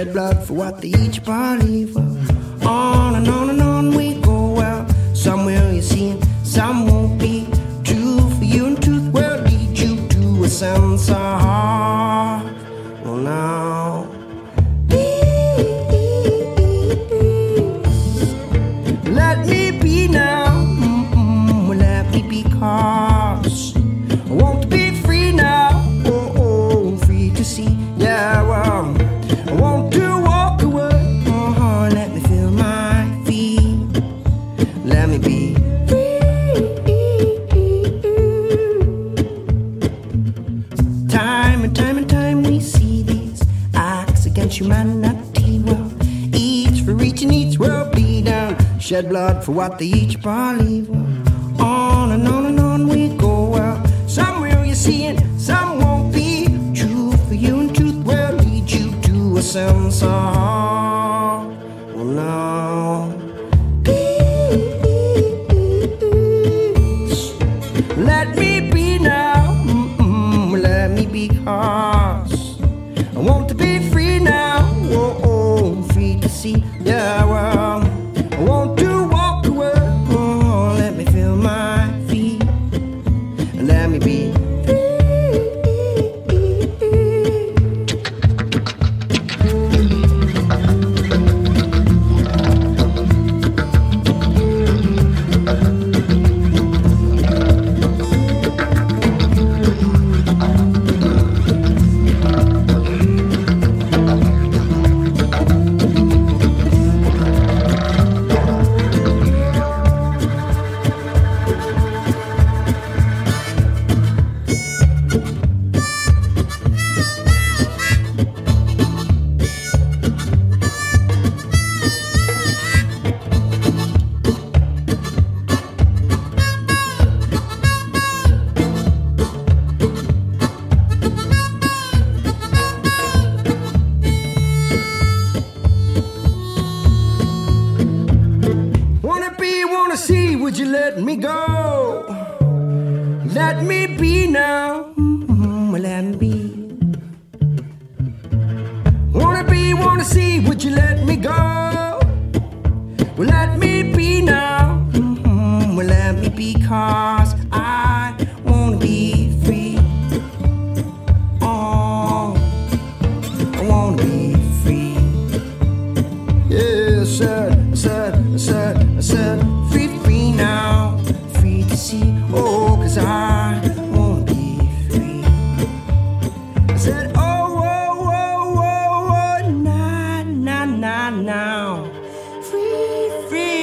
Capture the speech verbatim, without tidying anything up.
shed blood for what they each believe. Well, on and on and on we go. Well, somewhere you see it, some won't be true for you, and truth will lead you to a sense of heart. Well, now let me be now, mm-mm, well, let me be, cause I want to be free now, oh, oh, free to see, yeah, well, I want to walk away, uh-huh, let me feel my feet, let me be free. Time and time and time we see these acts against humanity, well, each for each and each will be down, shed blood for what they each believe. Well, on and on and on we go. Well, some will you see it, some won't be true for you, and truth will lead you to a sense of heart. Well, now peace, let me be now, mm-mm, let me be, cause I want to be free now, oh, oh, free to see, yeah, well, I want to walk away, oh, let me feel my feet, and let me be free. Would you let me go? Let me be now, mm-hmm, well, let me be. Wanna be, wanna see, would you let me go? Well, let me be now, mm-hmm, well, let me be, cause I wanna be free. Oh, I wanna be free. Yeah, I said, I said, I said, I said, free, free now, free to see, oh, cause I wanna be free. I said, oh, oh, oh, oh, oh, nah, nah, nah, now, free, free.